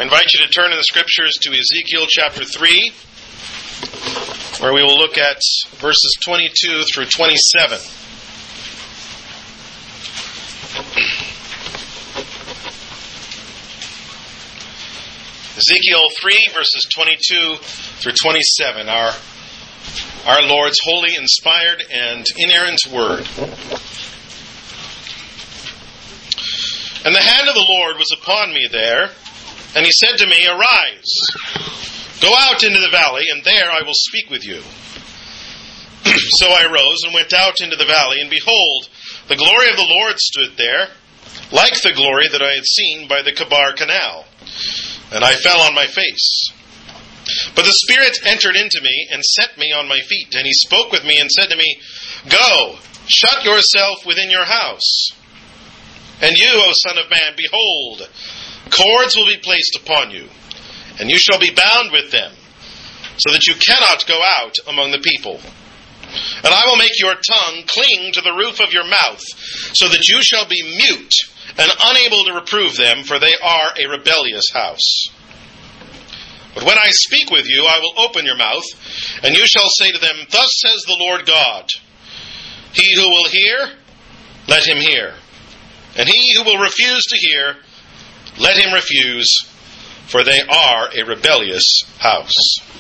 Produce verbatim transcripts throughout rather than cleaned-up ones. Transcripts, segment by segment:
I invite you to turn in the scriptures to Ezekiel chapter three, where we will look at verses twenty-two through twenty-seven. Ezekiel three, verses twenty-two through twenty-seven, our, our Lord's holy, inspired, and inerrant word. And the hand of the Lord was upon me there, and he said to me, Arise, go out into the valley, and there I will speak with you. So I rose and went out into the valley, and behold, the glory of the Lord stood there, like the glory that I had seen by the Chebar Canal. And I fell on my face. But the Spirit entered into me and set me on my feet. And he spoke with me and said to me, Go, shut yourself within your house. And you, O Son of Man, behold, cords will be placed upon you, and you shall be bound with them, so that you cannot go out among the people. And I will make your tongue cling to the roof of your mouth, so that you shall be mute and unable to reprove them, for they are a rebellious house. But when I speak with you, I will open your mouth, and you shall say to them, Thus says the Lord God, He who will hear, let him hear. And he who will refuse to hear, let him refuse, for they are a rebellious house.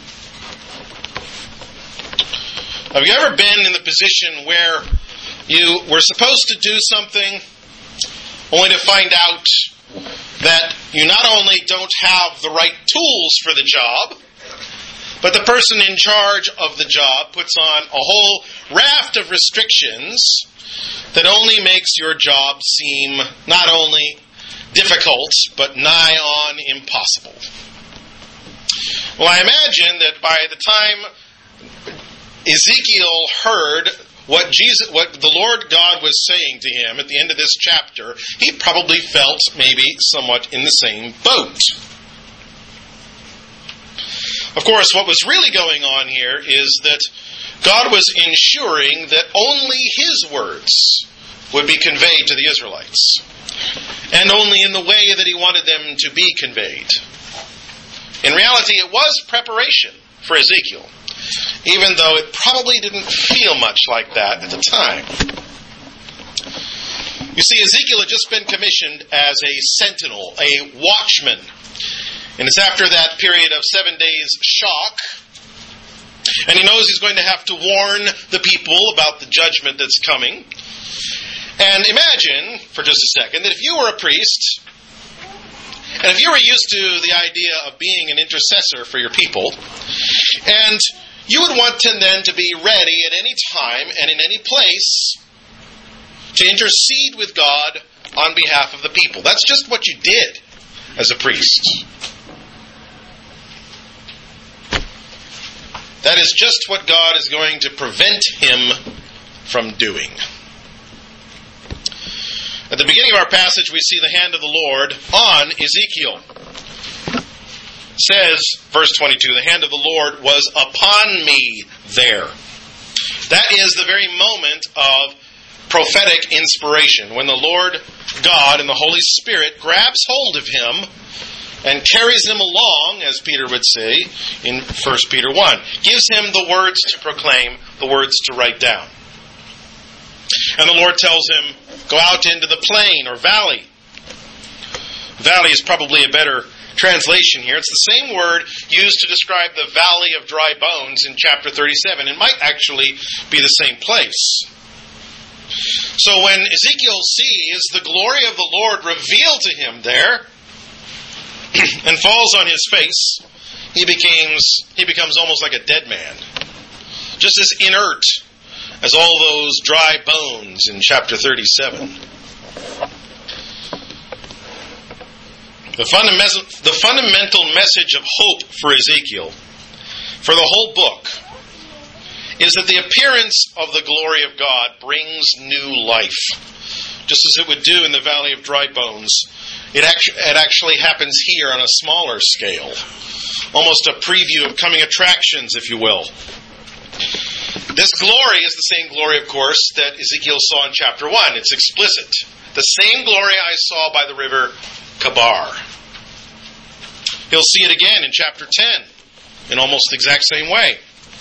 Have you ever been in the position where you were supposed to do something, only to find out that you not only don't have the right tools for the job, but the person in charge of the job puts on a whole raft of restrictions that only makes your job seem not only difficult, but nigh on impossible? Well, I imagine that by the time Ezekiel heard what Jesus, what the Lord God was saying to him at the end of this chapter, he probably felt maybe somewhat in the same boat. Of course, what was really going on here is that God was ensuring that only His words would be conveyed to the Israelites, and only in the way that He wanted them to be conveyed. In reality, it was preparation for Ezekiel, even though it probably didn't feel much like that at the time. You see, Ezekiel had just been commissioned as a sentinel, a watchman. And it's after that period of seven days shock, and he knows he's going to have to warn the people about the judgment that's coming. And imagine, for just a second, that if you were a priest, and if you were used to the idea of being an intercessor for your people, and you would want to then to be ready at any time and in any place to intercede with God on behalf of the people. That's just what you did as a priest. That is just what God is going to prevent him from doing. At the beginning of our passage, we see the hand of the Lord on Ezekiel. It says, verse twenty-two, the hand of the Lord was upon me there. That is the very moment of prophetic inspiration, when the Lord God and the Holy Spirit grabs hold of him and carries him along, as Peter would say in First Peter one. Gives him the words to proclaim, the words to write down. And the Lord tells him, go out into the plain or valley. Valley is probably a better translation here. It's the same word used to describe the valley of dry bones in chapter thirty-seven. It might actually be the same place. So when Ezekiel sees the glory of the Lord revealed to him there, and falls on his face, he becomes he becomes almost like a dead man, just as inert as all those dry bones in chapter thirty-seven. The fundamental, the fundamental message of hope for Ezekiel, for the whole book, is that the appearance of the glory of God brings new life, just as it would do in the valley of dry bones. It actually, it actually happens here on a smaller scale. Almost a preview of coming attractions, if you will. This glory is the same glory, of course, that Ezekiel saw in chapter one. It's explicit. The same glory I saw by the river Chebar. He'll see it again in chapter ten, in almost the exact same way.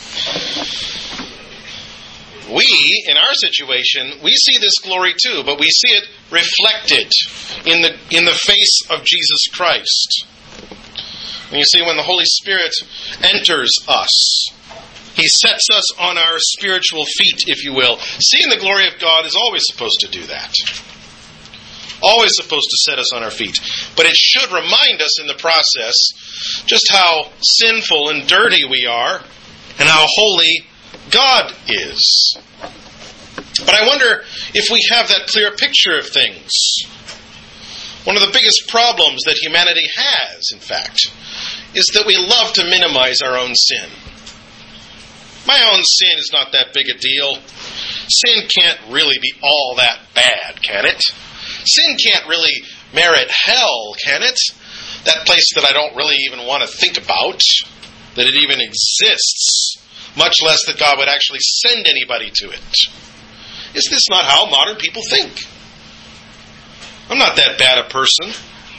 We, in our situation, we see this glory too, but we see it reflected in the in the face of Jesus Christ. And you see, when the Holy Spirit enters us, He sets us on our spiritual feet, if you will. Seeing the glory of God is always supposed to do that. Always supposed to set us on our feet. But it should remind us in the process just how sinful and dirty we are and how holy God is. But I wonder if we have that clear picture of things. One of the biggest problems that humanity has, in fact, is that we love to minimize our own sin. My own sin is not that big a deal. Sin can't really be all that bad, can it? Sin can't really merit hell, can it? That place that I don't really even want to think about, that it even exists, much less that God would actually send anybody to it. Is this not how modern people think? I'm not that bad a person.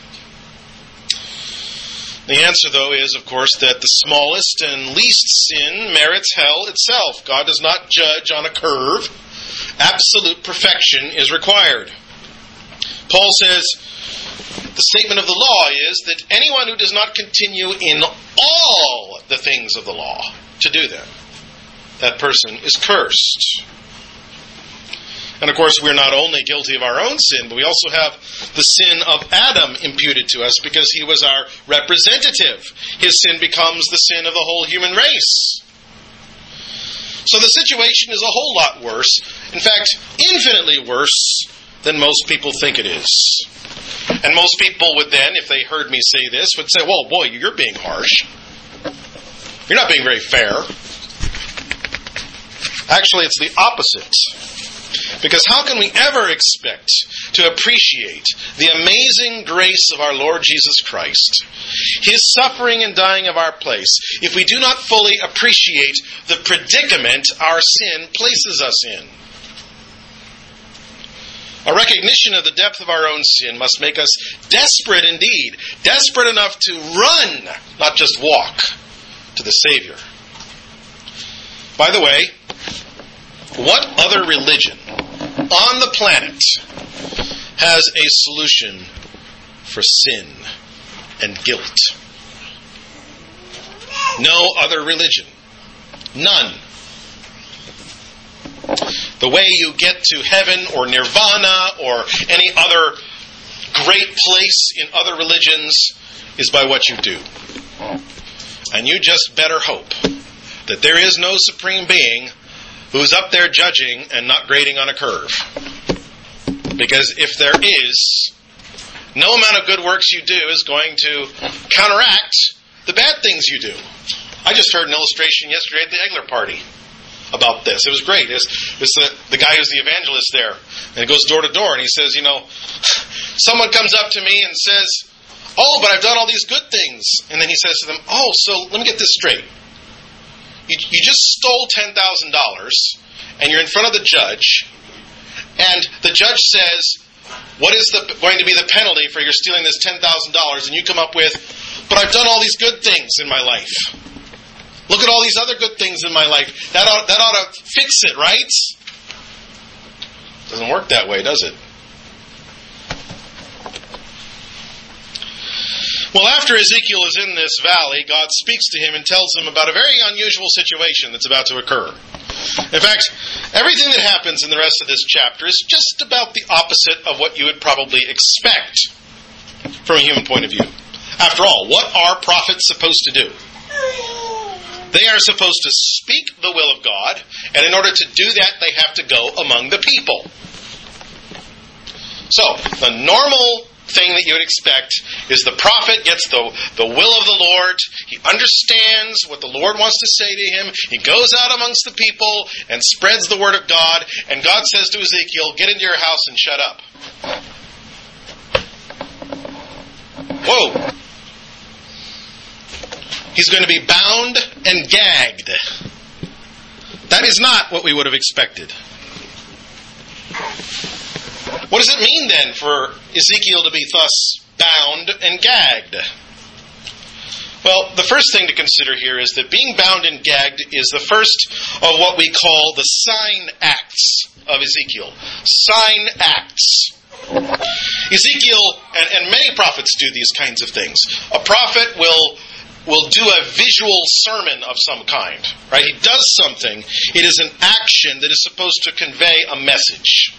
The answer, though, is, of course, that the smallest and least sin merits hell itself. God does not judge on a curve. Absolute perfection is required. Paul says, the statement of the law is that anyone who does not continue in all the things of the law to do them, that person is cursed. And of course, we're not only guilty of our own sin, but we also have the sin of Adam imputed to us because he was our representative. His sin becomes the sin of the whole human race. So the situation is a whole lot worse. In fact, infinitely worse than most people think it is. And most people would then, if they heard me say this, would say, well, boy, you're being harsh. You're not being very fair. Actually, it's the opposite. Because how can we ever expect to appreciate the amazing grace of our Lord Jesus Christ, His suffering and dying of our place, if we do not fully appreciate the predicament our sin places us in? A recognition of the depth of our own sin must make us desperate indeed, desperate enough to run, not just walk, to the Savior. By the way, what other religion on the planet has a solution for sin and guilt? No other religion. None. The way you get to heaven or nirvana or any other great place in other religions is by what you do. And you just better hope that there is no supreme being who's up there judging and not grading on a curve. Because if there is, no amount of good works you do is going to counteract the bad things you do. I just heard an illustration yesterday at the Egler party about this. It was great. It's, it's the, the guy who's the evangelist there. And he goes door to door and he says, you know, someone comes up to me and says, oh, but I've done all these good things. And then he says to them, oh, so let me get this straight. You, you just stole ten thousand dollars and you're in front of the judge, and the judge says, what is the, going to be the penalty for your stealing this ten thousand dollars? And you come up with, but I've done all these good things in my life. Look at all these other good things in my life. That ought, that ought to fix it, right? Doesn't work that way, does it? Well, after Ezekiel is in this valley, God speaks to him and tells him about a very unusual situation that's about to occur. In fact, everything that happens in the rest of this chapter is just about the opposite of what you would probably expect from a human point of view. After all, what are prophets supposed to do? They are supposed to speak the will of God, and in order to do that, they have to go among the people. So, the normal thing that you would expect is the prophet gets the, the will of the Lord. He understands what the Lord wants to say to him. He goes out amongst the people and spreads the word of God. And God says to Ezekiel, get into your house and shut up. Whoa. He's going to be bound and gagged. That is not what we would have expected. What does it mean then for Ezekiel to be thus bound and gagged? Well, the first thing to consider here is that being bound and gagged is the first of what we call the sign acts of Ezekiel. Sign acts. Ezekiel, and, and many prophets do these kinds of things. A prophet will will do a visual sermon of some kind. Right? He does something. It is an action that is supposed to convey a message.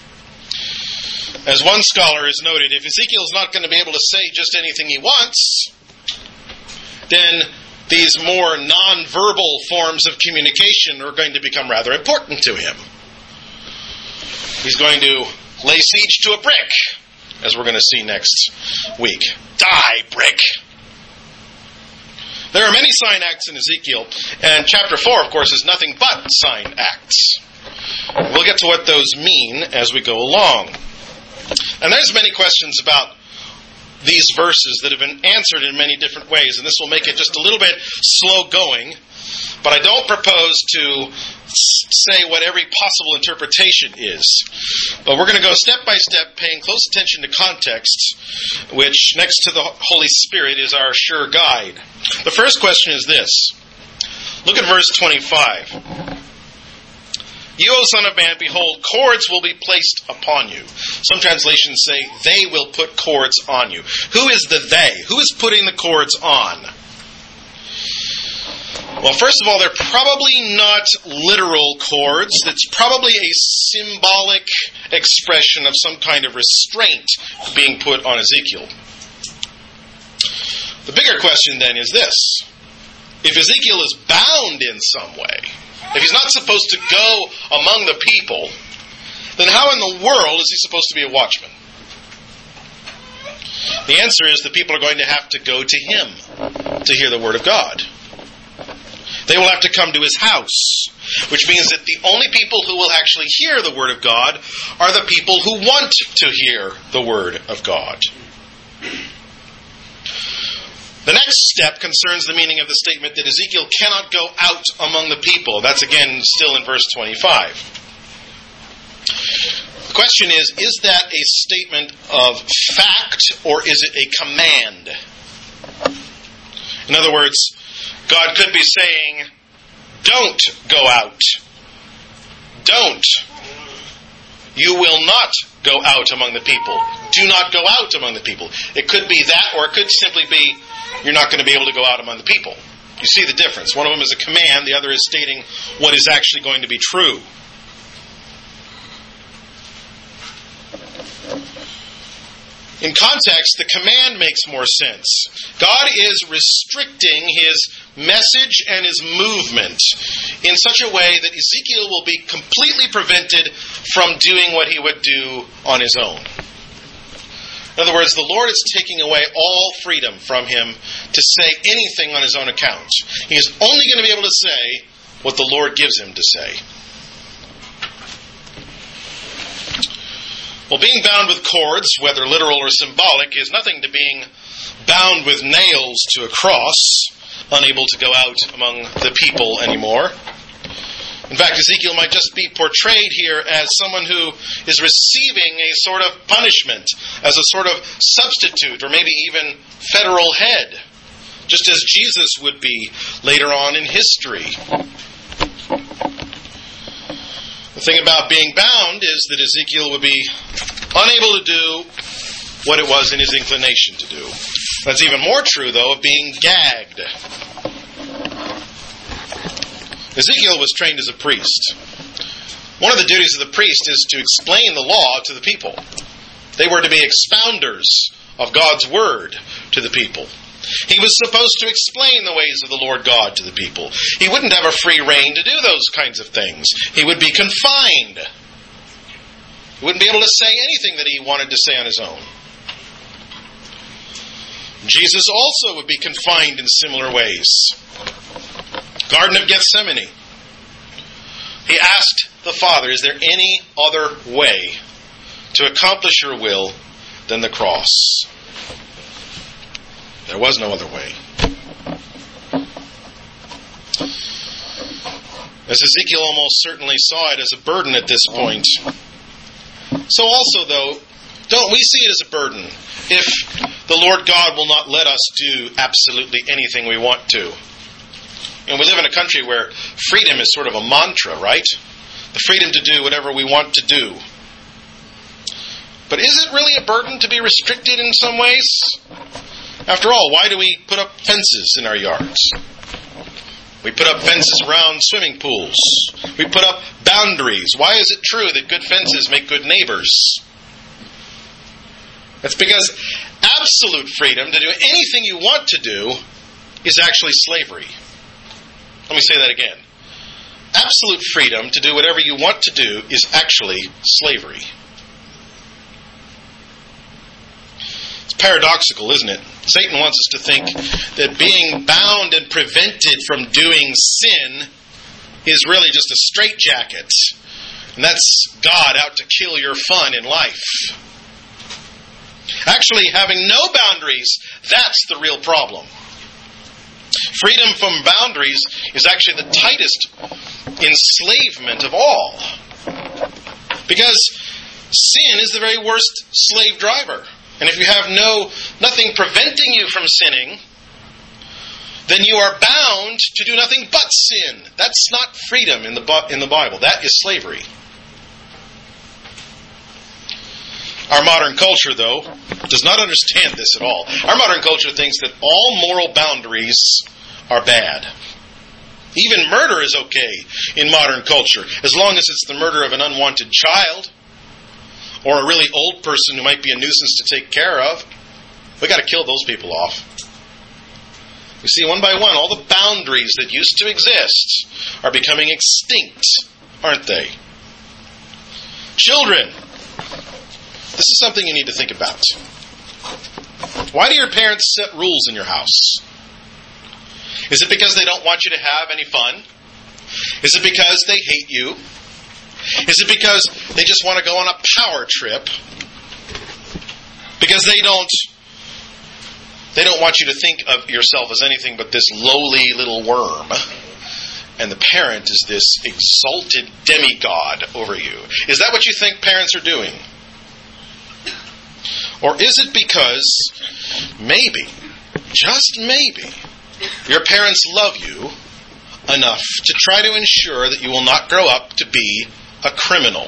As one scholar has noted, if Ezekiel is not going to be able to say just anything he wants, then these more non-verbal forms of communication are going to become rather important to him. He's going to lay siege to a brick, as we're going to see next week. Die, brick! There are many sign acts in Ezekiel, and chapter four, of course, is nothing but sign acts. We'll get to what those mean as we go along. And there's many questions about these verses that have been answered in many different ways, and this will make it just a little bit slow going, but I don't propose to say what every possible interpretation is. But we're going to go step by step, paying close attention to context, which, next to the Holy Spirit, is our sure guide. The first question is this. Look at verse twenty-five. You, O son of man, behold, cords will be placed upon you. Some translations say, they will put cords on you. Who is the they? Who is putting the cords on? Well, first of all, they're probably not literal cords. It's probably a symbolic expression of some kind of restraint being put on Ezekiel. The bigger question then is this. If Ezekiel is bound in some way, if he's not supposed to go among the people, then how in the world is he supposed to be a watchman? The answer is the people are going to have to go to him to hear the word of God. They will have to come to his house, which means that the only people who will actually hear the word of God are the people who want to hear the word of God. The next step concerns the meaning of the statement that Ezekiel cannot go out among the people. That's again still in verse twenty-five. The question is, is that a statement of fact or is it a command? In other words, God could be saying, don't go out. Don't. You will not go out among the people. Do not go out among the people. It could be that, or it could simply be, you're not going to be able to go out among the people. You see the difference. One of them is a command, the other is stating what is actually going to be true. In context, the command makes more sense. God is restricting his message and his movement in such a way that Ezekiel will be completely prevented from doing what he would do on his own. In other words, the Lord is taking away all freedom from him to say anything on his own account. He is only going to be able to say what the Lord gives him to say. Well, being bound with cords, whether literal or symbolic, is nothing to being bound with nails to a cross, unable to go out among the people anymore. In fact, Ezekiel might just be portrayed here as someone who is receiving a sort of punishment, as a sort of substitute, or maybe even federal head, just as Jesus would be later on in history. The thing about being bound is that Ezekiel would be unable to do what it was in his inclination to do. That's even more true, though, of being gagged. Ezekiel was trained as a priest. One of the duties of the priest is to explain the law to the people. They were to be expounders of God's word to the people. He was supposed to explain the ways of the Lord God to the people. He wouldn't have a free rein to do those kinds of things. He would be confined. He wouldn't be able to say anything that he wanted to say on his own. Jesus also would be confined in similar ways. Garden of Gethsemane. He asked the Father, is there any other way to accomplish your will than the cross? There was no other way. As Ezekiel almost certainly saw it as a burden at this point, so also, though, don't we see it as a burden if the Lord God will not let us do absolutely anything we want to. And we live in a country where freedom is sort of a mantra, right? The freedom to do whatever we want to do. But is it really a burden to be restricted in some ways? After all, why do we put up fences in our yards? We put up fences around swimming pools. We put up boundaries. Why is it true that good fences make good neighbors? That's because absolute freedom to do anything you want to do is actually slavery. Let me say that again. Absolute freedom to do whatever you want to do is actually slavery. It's paradoxical, isn't it? Satan wants us to think that being bound and prevented from doing sin is really just a straitjacket. And that's God out to kill your fun in life. Actually, having no boundaries, that's the real problem. Freedom from boundaries is actually the tightest enslavement of all. Because sin is the very worst slave driver. And if you have no nothing preventing you from sinning, then you are bound to do nothing but sin. That's not freedom in the in the Bible. That is slavery. Our modern culture, though, does not understand this at all. Our modern culture thinks that all moral boundaries are bad. Even murder is okay in modern culture, as long as it's the murder of an unwanted child or a really old person who might be a nuisance to take care of. We've got to kill those people off. You see, one by one, all the boundaries that used to exist are becoming extinct, aren't they? Children, this is something you need to think about. Why do your parents set rules in your house? Is it because they don't want you to have any fun? Is it because they hate you? Is it because they just want to go on a power trip? Because they don't they don't want you to think of yourself as anything but this lowly little worm. And the parent is this exalted demigod over you. Is that what you think parents are doing? Or is it because maybe, just maybe, your parents love you enough to try to ensure that you will not grow up to be a criminal?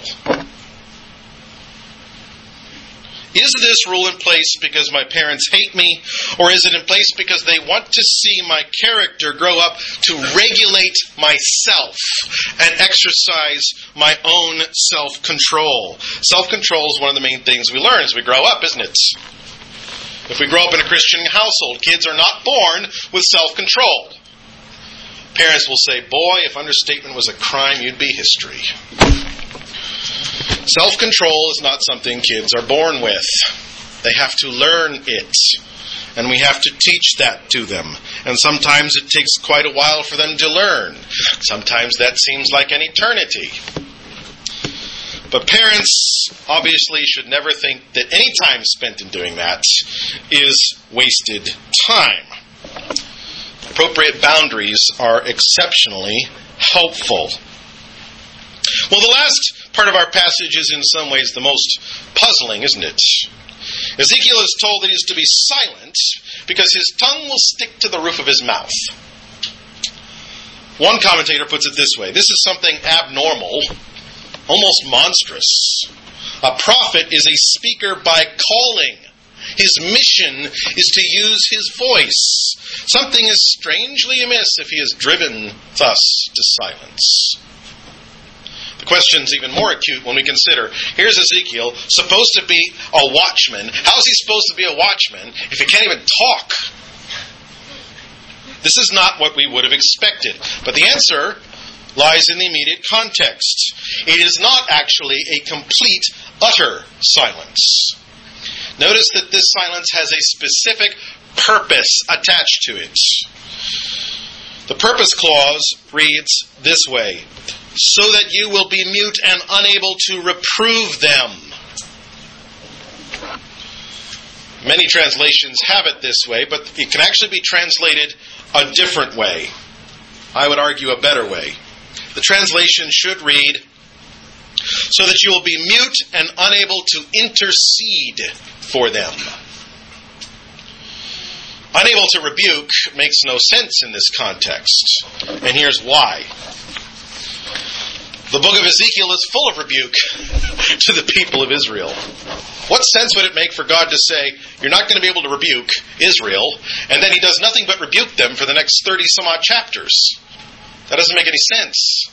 Is this rule in place because my parents hate me, or is it in place because they want to see my character grow up to regulate myself and exercise my own self-control? Self-control is one of the main things we learn as we grow up, isn't it? If we grow up in a Christian household, kids are not born with self-control. Parents will say, boy, if understatement was a crime, you'd be history. Self-control is not something kids are born with. They have to learn it. And we have to teach that to them. And sometimes it takes quite a while for them to learn. Sometimes that seems like an eternity. But parents obviously should never think that any time spent in doing that is wasted time. Appropriate boundaries are exceptionally helpful. Well, the last part of our passage is in some ways the most puzzling, isn't it? Ezekiel is told that he is to be silent because his tongue will stick to the roof of his mouth. One commentator puts it this way: this is something abnormal, almost monstrous. A prophet is a speaker by calling. His mission is to use his voice. Something is strangely amiss if he is driven thus to silence. The question's even more acute when we consider, here's Ezekiel, supposed to be a watchman. How is he supposed to be a watchman if he can't even talk? This is not what we would have expected. But the answer lies in the immediate context. It is not actually a complete, utter silence. Notice that this silence has a specific purpose attached to it. The purpose clause reads this way: so that you will be mute and unable to reprove them. Many translations have it this way, but it can actually be translated a different way. I would argue a better way. The translation should read, so that you will be mute and unable to intercede for them. Unable to rebuke makes no sense in this context. And here's why. The book of Ezekiel is full of rebuke to the people of Israel. What sense would it make for God to say, you're not going to be able to rebuke Israel, and then he does nothing but rebuke them for the next thirty some odd chapters? That doesn't make any sense.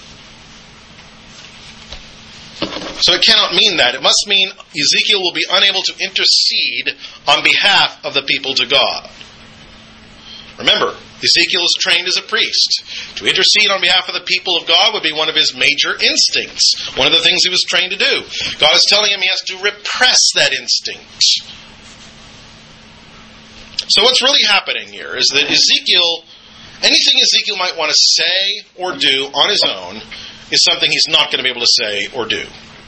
So it cannot mean that. It must mean Ezekiel will be unable to intercede on behalf of the people to God. Remember, Ezekiel is trained as a priest. To intercede on behalf of the people of God would be one of his major instincts. One of the things he was trained to do. God is telling him he has to repress that instinct. So what's really happening here is that Ezekiel, anything Ezekiel might want to say or do on his own is something he's not going to be able to say or do.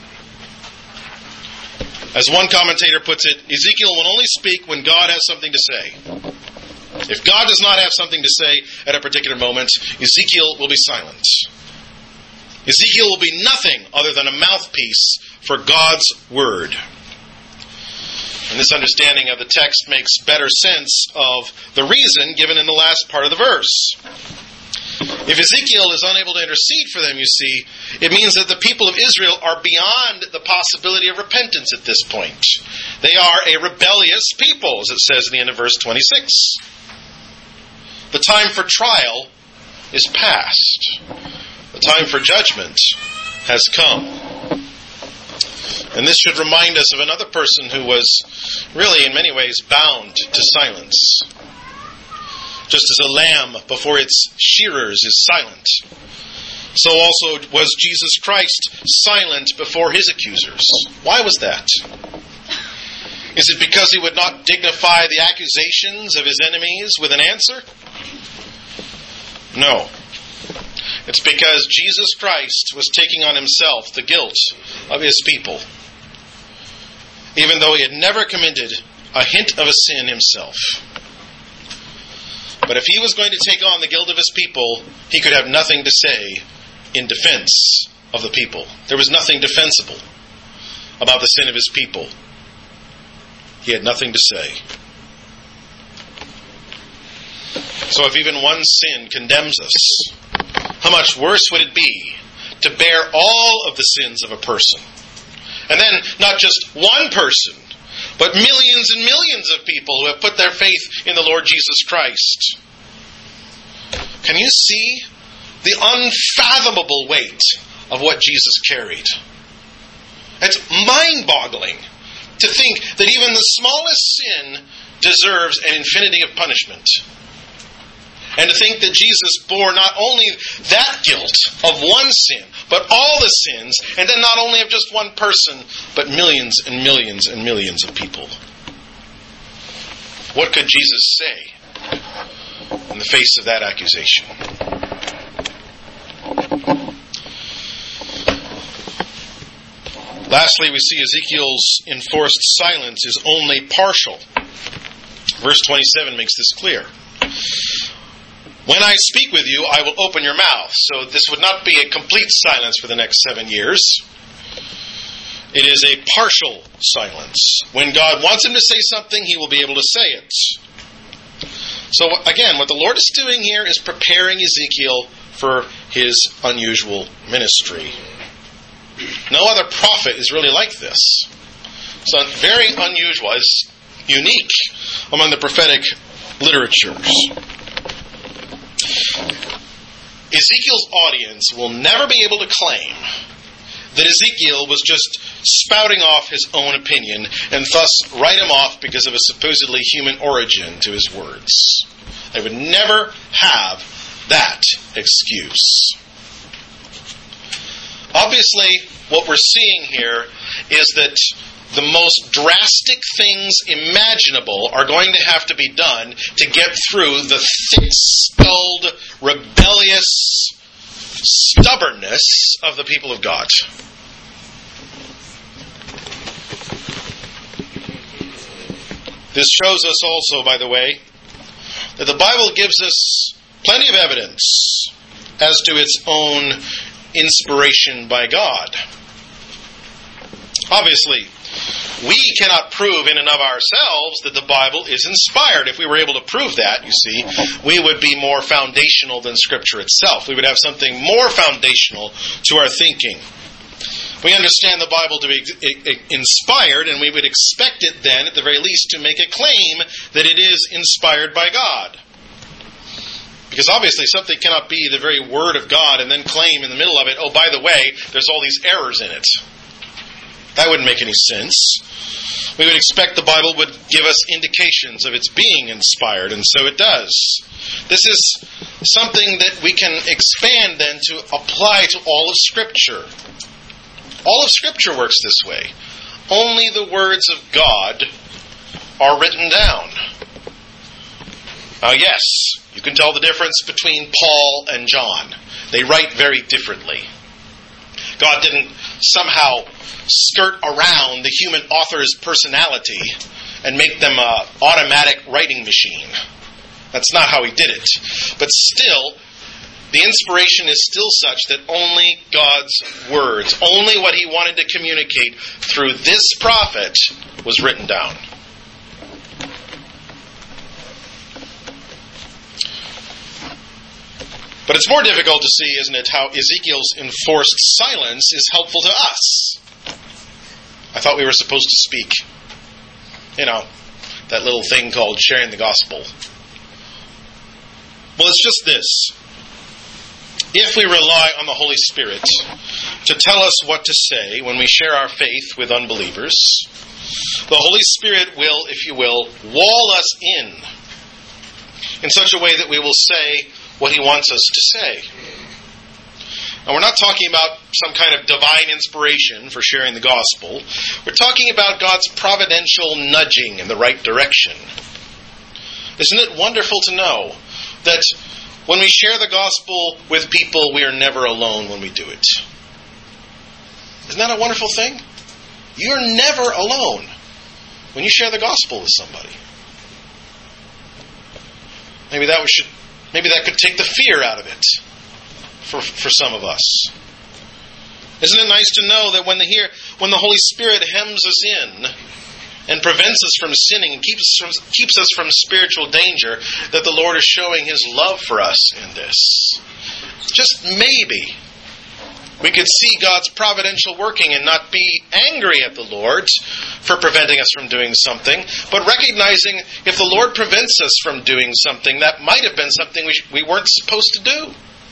As one commentator puts it, Ezekiel will only speak when God has something to say. If God does not have something to say at a particular moment, Ezekiel will be silent. Ezekiel will be nothing other than a mouthpiece for God's word. And this understanding of the text makes better sense of the reason given in the last part of the verse. If Ezekiel is unable to intercede for them, you see, it means that the people of Israel are beyond the possibility of repentance at this point. They are a rebellious people, as it says in the end of verse twenty-six. The time for trial is past. The time for judgment has come. And this should remind us of another person who was really in many ways bound to silence. Just as a lamb before its shearers is silent, so also was Jesus Christ silent before his accusers. Why was that? Is it because he would not dignify the accusations of his enemies with an answer? No. It's because Jesus Christ was taking on himself the guilt of his people, even though he had never committed a hint of a sin himself. But if he was going to take on the guilt of his people, he could have nothing to say in defense of the people. There was nothing defensible about the sin of his people. He had nothing to say. So if even one sin condemns us, how much worse would it be to bear all of the sins of a person? And then not just one person, but millions and millions of people who have put their faith in the Lord Jesus Christ. Can you see the unfathomable weight of what Jesus carried? It's mind-boggling to think that even the smallest sin deserves an infinity of punishment. And to think that Jesus bore not only that guilt of one sin, but all the sins, and then not only of just one person, but millions and millions and millions of people. What could Jesus say in the face of that accusation? Lastly, we see Ezekiel's enforced silence is only partial. Verse twenty-seven makes this clear. When I speak with you, I will open your mouth. So this would not be a complete silence for the next seven years. It is a partial silence. When God wants him to say something, he will be able to say it. So again, what the Lord is doing here is preparing Ezekiel for his unusual ministry. No other prophet is really like this. So very unusual. It's unique among the prophetic literatures. Ezekiel's audience will never be able to claim that Ezekiel was just spouting off his own opinion and thus write him off because of a supposedly human origin to his words. They would never have that excuse. Obviously, what we're seeing here is that the most drastic things imaginable are going to have to be done to get through the thick-skulled, rebellious stubbornness of the people of God. This shows us also, by the way, that the Bible gives us plenty of evidence as to its own inspiration by God. Obviously, we cannot prove in and of ourselves that the Bible is inspired. If we were able to prove that, you see, we would be more foundational than Scripture itself. We would have something more foundational to our thinking. We understand the Bible to be inspired, and we would expect it then, at the very least, to make a claim that it is inspired by God. Because obviously something cannot be the very Word of God and then claim in the middle of it, oh, by the way, there's all these errors in it. That wouldn't make any sense. We would expect the Bible would give us indications of its being inspired, and so it does. This is something that we can expand then to apply to all of Scripture. All of Scripture works this way. Only the words of God are written down. Now, yes, you can tell the difference between Paul and John. They write very differently. God didn't somehow skirt around the human author's personality and make them an automatic writing machine. That's not how he did it. But still, the inspiration is still such that only God's words, only what he wanted to communicate through this prophet was written down. But it's more difficult to see, isn't it, how Ezekiel's enforced silence is helpful to us. I thought we were supposed to speak. You know, that little thing called sharing the gospel. Well, it's just this. If we rely on the Holy Spirit to tell us what to say when we share our faith with unbelievers, the Holy Spirit will, if you will, wall us in in such a way that we will say what he wants us to say. Now, we're not talking about some kind of divine inspiration for sharing the gospel. We're talking about God's providential nudging in the right direction. Isn't it wonderful to know that when we share the gospel with people, we are never alone when we do it? Isn't that a wonderful thing? You're never alone when you share the gospel with somebody. Maybe that should Maybe that could take the fear out of it for, for some of us. Isn't it nice to know that when the, here, when the Holy Spirit hems us in and prevents us from sinning and keeps, from, keeps us from spiritual danger, that the Lord is showing his love for us in this? Just maybe we could see God's providential working and not be angry at the Lord for preventing us from doing something, but recognizing if the Lord prevents us from doing something, that might have been something we, sh- we weren't supposed to do.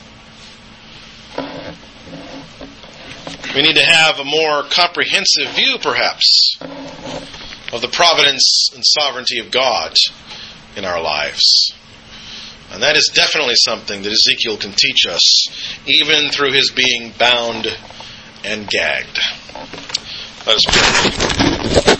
We need to have a more comprehensive view, perhaps, of the providence and sovereignty of God in our lives. And that is definitely something that Ezekiel can teach us, even through his being bound and gagged. Let us pray.